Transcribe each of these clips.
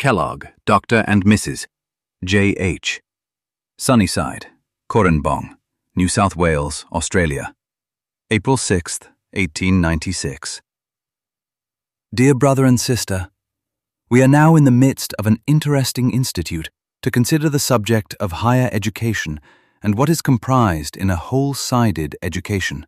Kellogg, Dr. and Mrs. J.H. Sunnyside, Corranbong, New South Wales, Australia. April 6, 1896. Dear brother and sister, we are now in the midst of an interesting institute to consider the subject of higher education and what is comprised in a whole-sided education.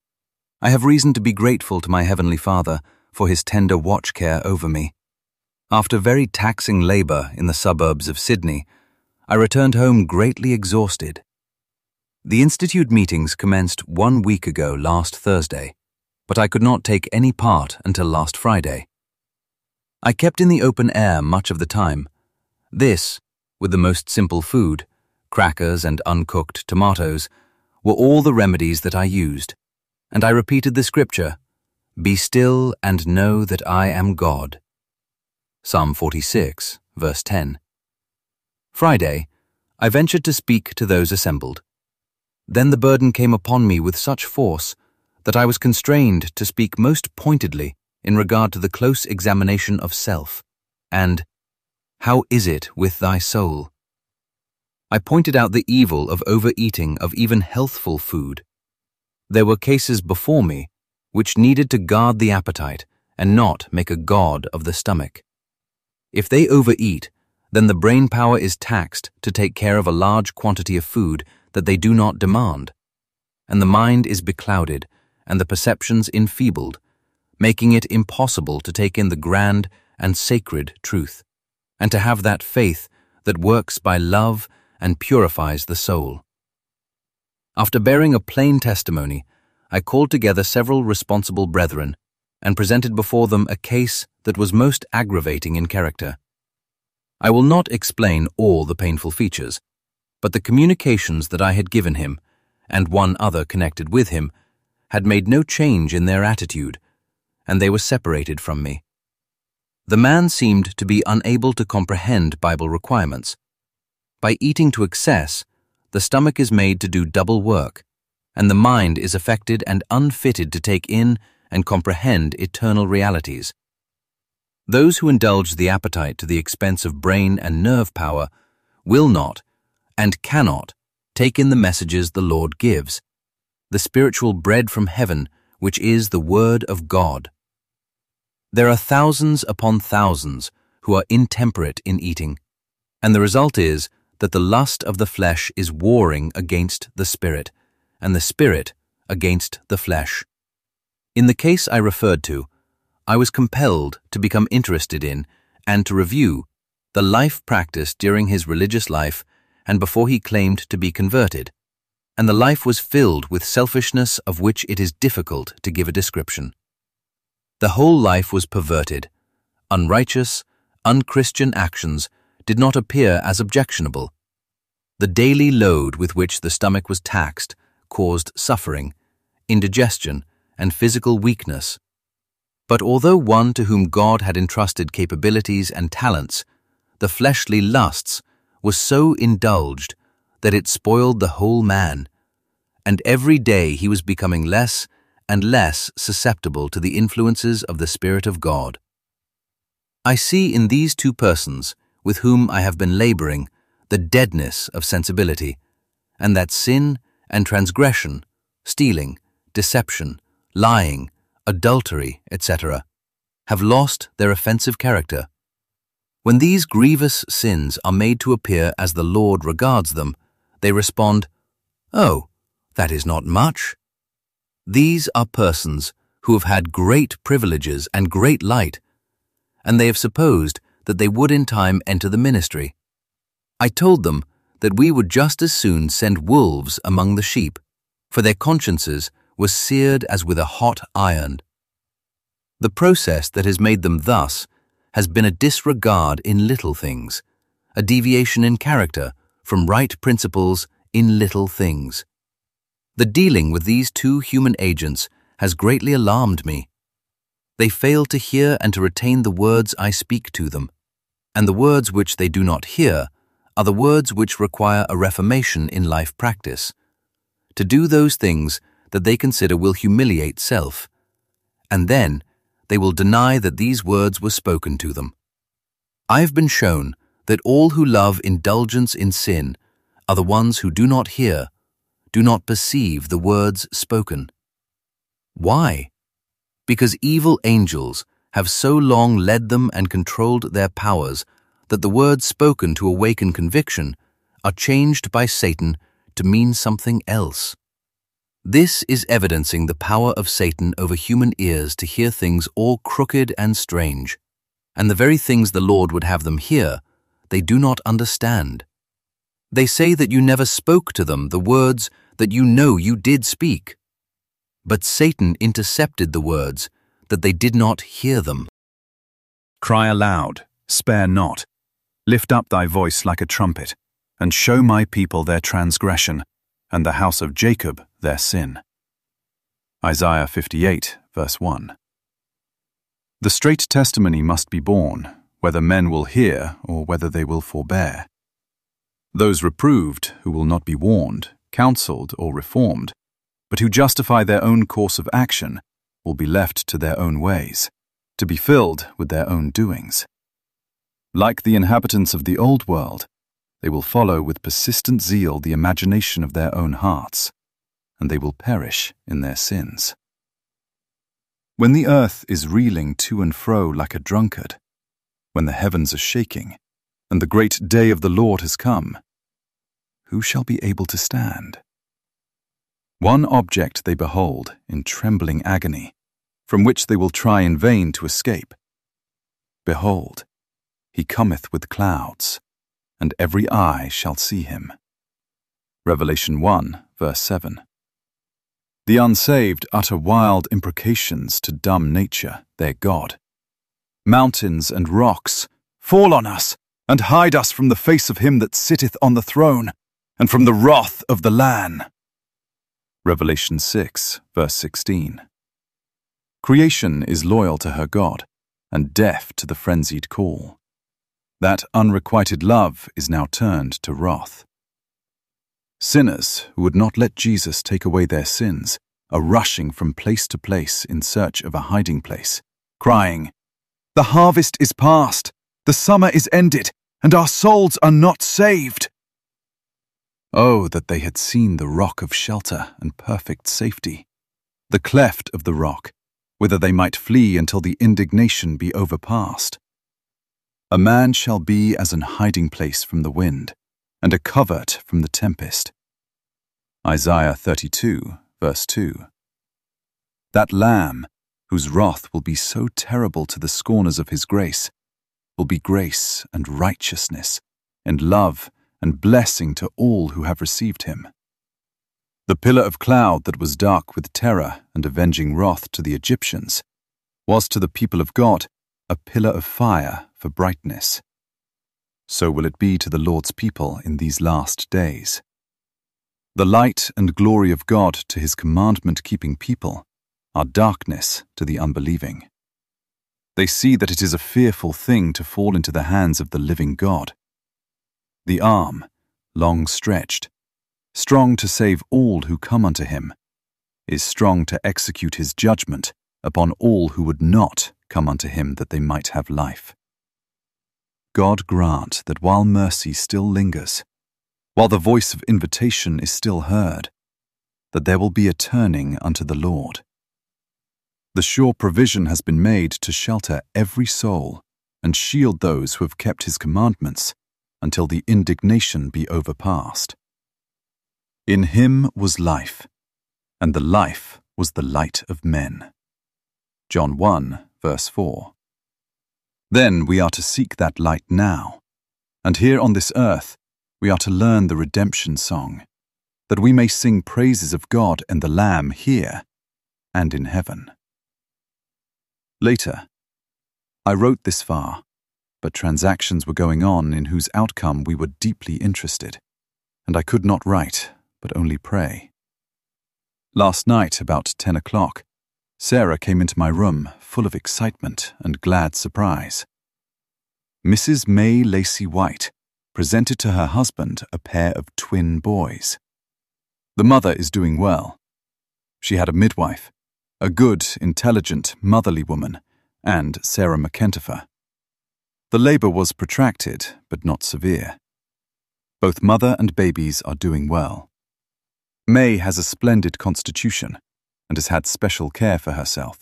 I have reason to be grateful to my Heavenly Father for his tender watch care over me. After very taxing labour in the suburbs of Sydney, I returned home greatly exhausted. The Institute meetings commenced 1 week ago last Thursday, but I could not take any part until last Friday. I kept in the open air much of the time. This, with the most simple food, crackers and uncooked tomatoes, were all the remedies that I used, and I repeated the scripture, "Be still and know that I am God." Psalm 46, verse 10. Friday, I ventured to speak to those assembled. Then the burden came upon me with such force that I was constrained to speak most pointedly in regard to the close examination of self, and "How is it with thy soul?" I pointed out the evil of overeating of even healthful food. There were cases before me which needed to guard the appetite and not make a god of the stomach. If they overeat, then the brain power is taxed to take care of a large quantity of food that they do not demand, and the mind is beclouded and the perceptions enfeebled, making it impossible to take in the grand and sacred truth, and to have that faith that works by love and purifies the soul. After bearing a plain testimony, I called together several responsible brethren and presented before them a case that was most aggravating in character. I will not explain all the painful features, but the communications that I had given him, and one other connected with him, had made no change in their attitude, and they were separated from me. The man seemed to be unable to comprehend Bible requirements. By eating to excess, the stomach is made to do double work, and the mind is affected and unfitted to take in and comprehend eternal realities. Those who indulge the appetite to the expense of brain and nerve power will not and cannot take in the messages the Lord gives, the spiritual bread from heaven, which is the Word of God. There are thousands upon thousands who are intemperate in eating, and the result is that the lust of the flesh is warring against the spirit, and the spirit against the flesh. In the case I referred to, I was compelled to become interested in and to review the life practiced during his religious life and before he claimed to be converted, and the life was filled with selfishness of which it is difficult to give a description. The whole life was perverted. Unrighteous, unchristian actions did not appear as objectionable. The daily load with which the stomach was taxed caused suffering, indigestion, and physical weakness. But although one to whom God had entrusted capabilities and talents, the fleshly lusts was so indulged that it spoiled the whole man, and every day he was becoming less and less susceptible to the influences of the Spirit of God. I see in these two persons with whom I have been laboring the deadness of sensibility, and that sin and transgression, stealing, deception, lying, adultery, etc., have lost their offensive character. When these grievous sins are made to appear as the Lord regards them, they respond, "Oh, that is not much." These are persons who have had great privileges and great light, and they have supposed that they would in time enter the ministry. I told them that we would just as soon send wolves among the sheep, for their consciences were seared as with a hot iron. The process that has made them thus has been a disregard in little things, a deviation in character from right principles in little things. The dealing with these two human agents has greatly alarmed me. They fail to hear and to retain the words I speak to them, and the words which they do not hear are the words which require a reformation in life practice, to do those things that they consider will humiliate self, and then they will deny that these words were spoken to them. I have been shown that all who love indulgence in sin are the ones who do not hear, do not perceive the words spoken. Why? Because evil angels have so long led them and controlled their powers that the words spoken to awaken conviction are changed by Satan to mean something else. This is evidencing the power of Satan over human ears to hear things all crooked and strange, and the very things the Lord would have them hear, they do not understand. They say that you never spoke to them the words that you know you did speak. But Satan intercepted the words that they did not hear them. Cry aloud, spare not. Lift up thy voice like a trumpet, and show my people their transgression, and the house of Jacob their sin. Isaiah 58, verse 1. The straight testimony must be borne, whether men will hear or whether they will forbear. Those reproved who will not be warned, counseled, or reformed, but who justify their own course of action, will be left to their own ways, to be filled with their own doings. Like the inhabitants of the old world, they will follow with persistent zeal the imagination of their own hearts, and they will perish in their sins. When the earth is reeling to and fro like a drunkard, when the heavens are shaking, and the great day of the Lord has come, who shall be able to stand? One object they behold in trembling agony, from which they will try in vain to escape. Behold, he cometh with clouds, and every eye shall see him. Revelation 1, verse 7. The unsaved utter wild imprecations to dumb nature, their God. Mountains and rocks, fall on us, and hide us from the face of him that sitteth on the throne, and from the wrath of the Lamb. Revelation 6, verse 16. Creation is loyal to her God, and deaf to the frenzied call. That unrequited love is now turned to wrath. Sinners who would not let Jesus take away their sins are rushing from place to place in search of a hiding place, crying, "The harvest is past, the summer is ended, and our souls are not saved." Oh, that they had seen the rock of shelter and perfect safety, the cleft of the rock, whither they might flee until the indignation be overpast. A man shall be as an hiding place from the wind, and a covert from the tempest. Isaiah 32, verse 2. That Lamb, whose wrath will be so terrible to the scorners of his grace, will be grace and righteousness, and love and blessing to all who have received him. The pillar of cloud that was dark with terror and avenging wrath to the Egyptians was to the people of God a pillar of fire for brightness. So will it be to the Lord's people in these last days. The light and glory of God to his commandment-keeping people are darkness to the unbelieving. They see that it is a fearful thing to fall into the hands of the living God. The arm, long stretched, strong to save all who come unto him, is strong to execute his judgment upon all who would not come unto him that they might have life. God grant that while mercy still lingers, while the voice of invitation is still heard, that there will be a turning unto the Lord. The sure provision has been made to shelter every soul and shield those who have kept his commandments until the indignation be overpast. In him was life, and the life was the light of men. John 1, verse 4. Then we are to seek that light now, and here on this earth we are to learn the redemption song, that we may sing praises of God and the Lamb here and in heaven. Later, I wrote this far, but transactions were going on in whose outcome we were deeply interested, and I could not write, but only pray. Last night, about 10 o'clock, Sarah came into my room full of excitement and glad surprise. Mrs. May Lacey White presented to her husband a pair of twin boys. The mother is doing well. She had a midwife, a good, intelligent, motherly woman, and Sarah McKentifer. The labor was protracted, but not severe. Both mother and babies are doing well. May has a splendid constitution and has had special care for herself.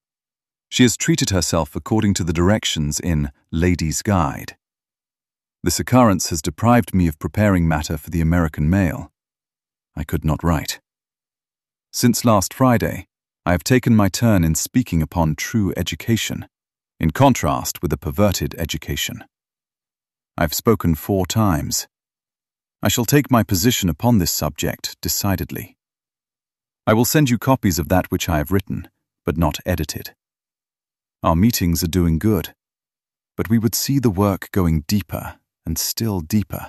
She has treated herself according to the directions in Lady's Guide. This occurrence has deprived me of preparing matter for the American mail. I could not write. Since last Friday, I have taken my turn in speaking upon true education, in contrast with a perverted education. I have spoken 4 times. I shall take my position upon this subject decidedly. I will send you copies of that which I have written, but not edited. Our meetings are doing good, but we would see the work going deeper and still deeper.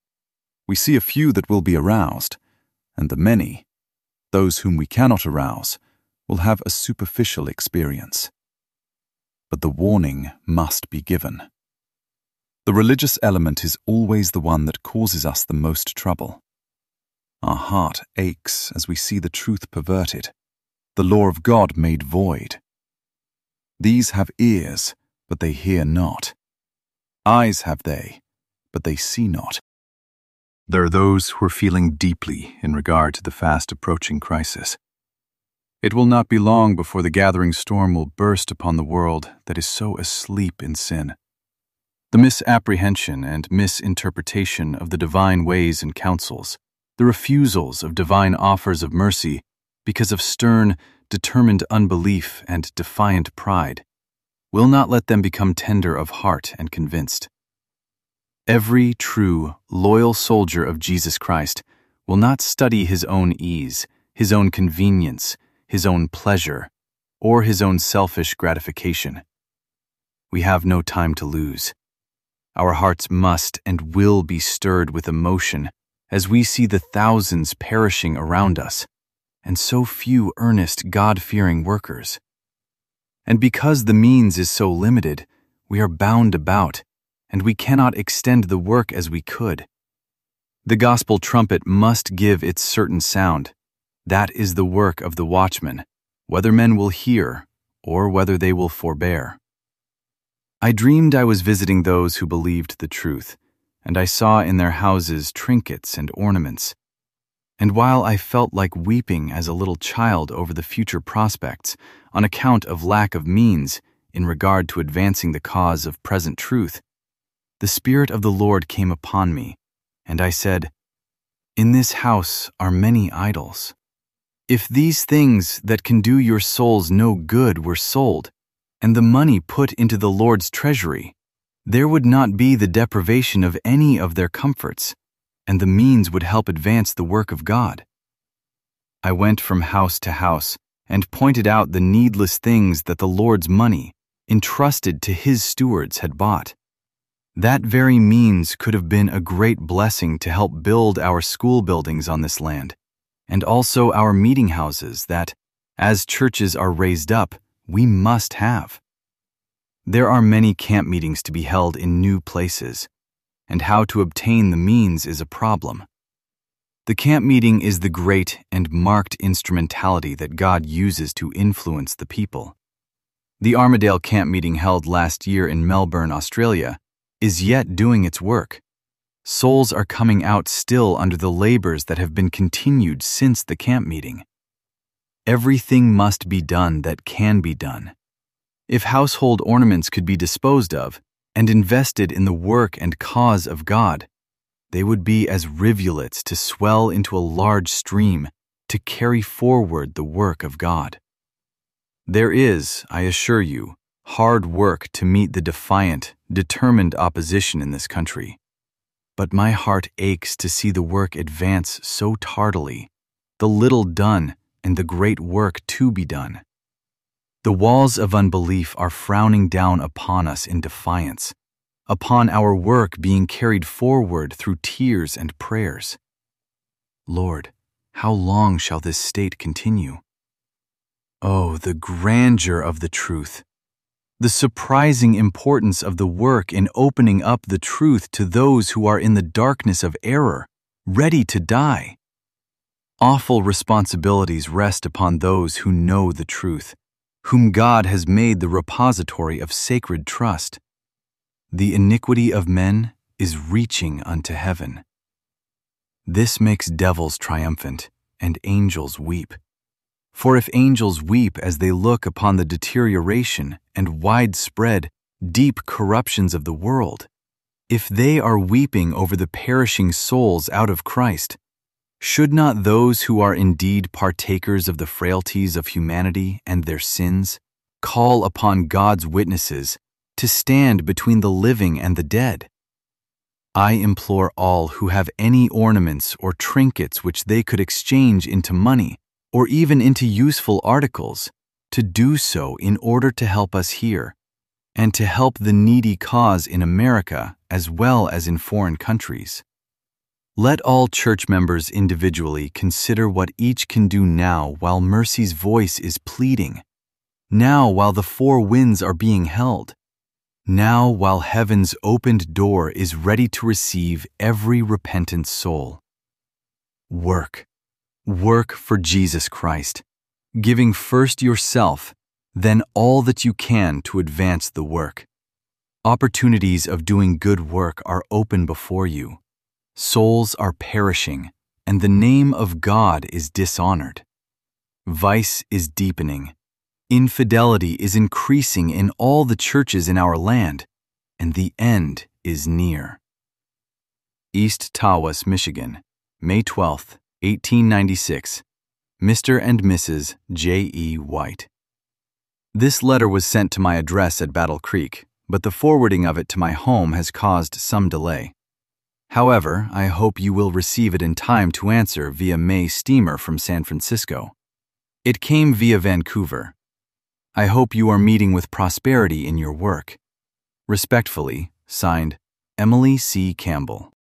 We see a few that will be aroused, and the many, those whom we cannot arouse, will have a superficial experience. But the warning must be given. The religious element is always the one that causes us the most trouble. Our heart aches as we see the truth perverted, the law of God made void. These have ears, but they hear not. Eyes have they, but they see not. There are those who are feeling deeply in regard to the fast approaching crisis. It will not be long before the gathering storm will burst upon the world that is so asleep in sin. The misapprehension and misinterpretation of the divine ways and counsels, the refusals of divine offers of mercy because of stern, determined unbelief and defiant pride, will not let them become tender of heart and convinced. Every true, loyal soldier of Jesus Christ will not study his own ease, his own convenience, his own pleasure, or his own selfish gratification. We have no time to lose. Our hearts must and will be stirred with emotion as we see the thousands perishing around us, and so few earnest, God-fearing workers. And because the means is so limited, we are bound about, and we cannot extend the work as we could. The gospel trumpet must give its certain sound. That is the work of the watchman, whether men will hear or whether they will forbear. I dreamed I was visiting those who believed the truth, and I saw in their houses trinkets and ornaments. And while I felt like weeping as a little child over the future prospects on account of lack of means in regard to advancing the cause of present truth, the Spirit of the Lord came upon me, and I said, "In this house are many idols. If these things that can do your souls no good were sold, and the money put into the Lord's treasury, there would not be the deprivation of any of their comforts, and the means would help advance the work of God." I went from house to house and pointed out the needless things that the Lord's money, entrusted to His stewards, had bought. That very means could have been a great blessing to help build our school buildings on this land, and also our meeting houses that, as churches are raised up, we must have. There are many camp meetings to be held in new places, and how to obtain the means is a problem. The camp meeting is the great and marked instrumentality that God uses to influence the people. The Armadale camp meeting held last year in Melbourne, Australia, is yet doing its work. Souls are coming out still under the labors that have been continued since the camp meeting. Everything must be done that can be done. If household ornaments could be disposed of and invested in the work and cause of God, they would be as rivulets to swell into a large stream to carry forward the work of God. There is, I assure you, hard work to meet the defiant, determined opposition in this country. But my heart aches to see the work advance so tardily, the little done and the great work to be done. The walls of unbelief are frowning down upon us in defiance, upon our work being carried forward through tears and prayers. Lord, how long shall this state continue? Oh, the grandeur of the truth! The surprising importance of the work in opening up the truth to those who are in the darkness of error, ready to die. Awful responsibilities rest upon those who know the truth, whom God has made the repository of sacred trust. The iniquity of men is reaching unto heaven. This makes devils triumphant, and angels weep. For if angels weep as they look upon the deterioration and widespread, deep corruptions of the world, if they are weeping over the perishing souls out of Christ, should not those who are indeed partakers of the frailties of humanity and their sins call upon God's witnesses to stand between the living and the dead? I implore all who have any ornaments or trinkets which they could exchange into money or even into useful articles to do so in order to help us here and to help the needy cause in America as well as in foreign countries. Let all church members individually consider what each can do now while mercy's voice is pleading, now while the four winds are being held, now while heaven's opened door is ready to receive every repentant soul. Work for Jesus Christ, giving first yourself, then all that you can to advance the work. Opportunities of doing good work are open before you. Souls are perishing, and the name of God is dishonored. Vice is deepening. Infidelity is increasing in all the churches in our land, and the end is near. East Tawas, Michigan, May 12, 1896. Mr. and Mrs. J. E. White. This letter was sent to my address at Battle Creek, but the forwarding of it to my home has caused some delay. However, I hope you will receive it in time to answer via May steamer from San Francisco. It came via Vancouver. I hope you are meeting with prosperity in your work. Respectfully, signed, Emily C. Campbell.